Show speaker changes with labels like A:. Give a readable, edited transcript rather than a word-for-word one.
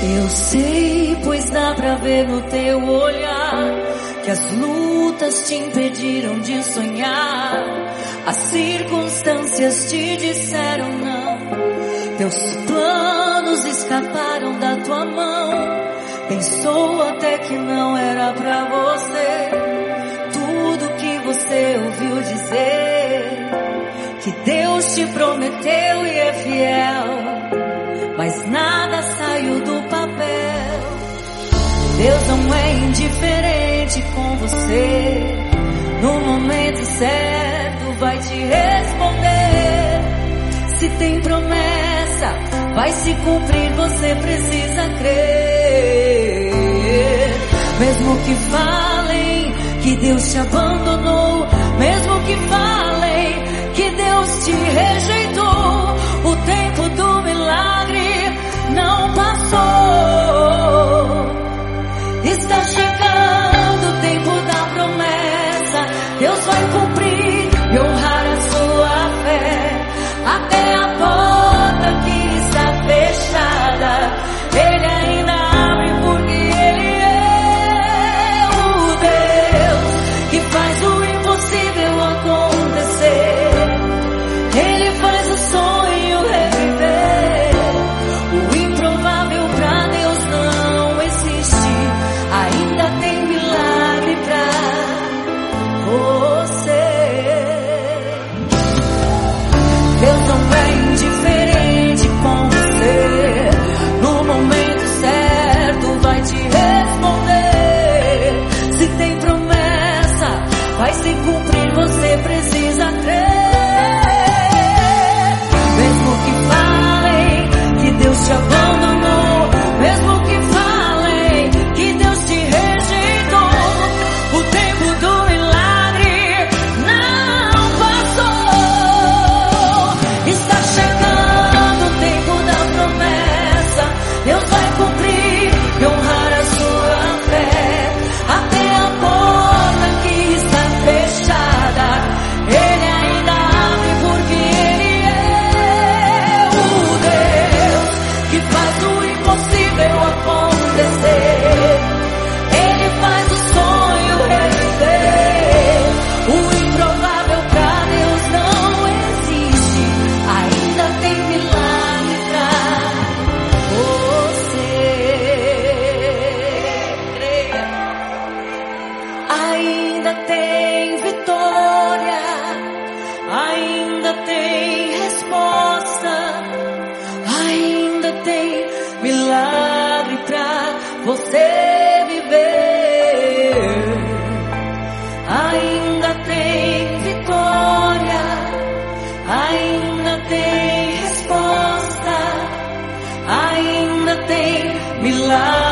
A: Eu sei, pois dá pra ver no teu olhar que as lutas te impediram de sonhar. As circunstâncias te disseram não. Teus planos escaparam da tua mão. Pensou até que não era pra você. Tudo que você ouviu dizer, que Deus te prometeu e é fiel, mas nada saiu do papel. Deus não é indiferente com você. No momento certo vai te responder. Se tem promessa, vai se cumprir, você precisa crer. Mesmo que falem que Deus te abandonou, mesmo que falem que Deus te rejeitou, o tempo do milagre não passou. Está chegando o tempo da promessa. Deus vai cumprir e honrar a sua fé. Até a porta que está fechada, Ele ainda abre, porque Ele é o Deus que faz o impossível acontecer. Ele faz o sonho reviver. O improvável pra Deus não existe. Ainda tem milagre pra você. Deus não é indiferente com você. No momento certo vai te responder. Se tem promessa, vai se cumprir, você precisa crer. Mesmo que falem que Deus te abandonou, mesmo que falem que Deus te rejeitou, o tempo do milagre não passou. Está chegando o tempo da promessa. Deus vai cumprir e honrar a sua fé. Até a porta que está fechada, Ele ainda abre, porque Ele é o Deus que faz o impossível acontecer. Ele faz o sonho reviver. O improvável pra Deus não existe. Ainda tem milagre pra você. Creia. Ainda tem vitória. Ainda tem resposta. Ainda tem milagre pra você viver. Ainda tem vitória. Ainda tem resposta. Ainda tem milagre.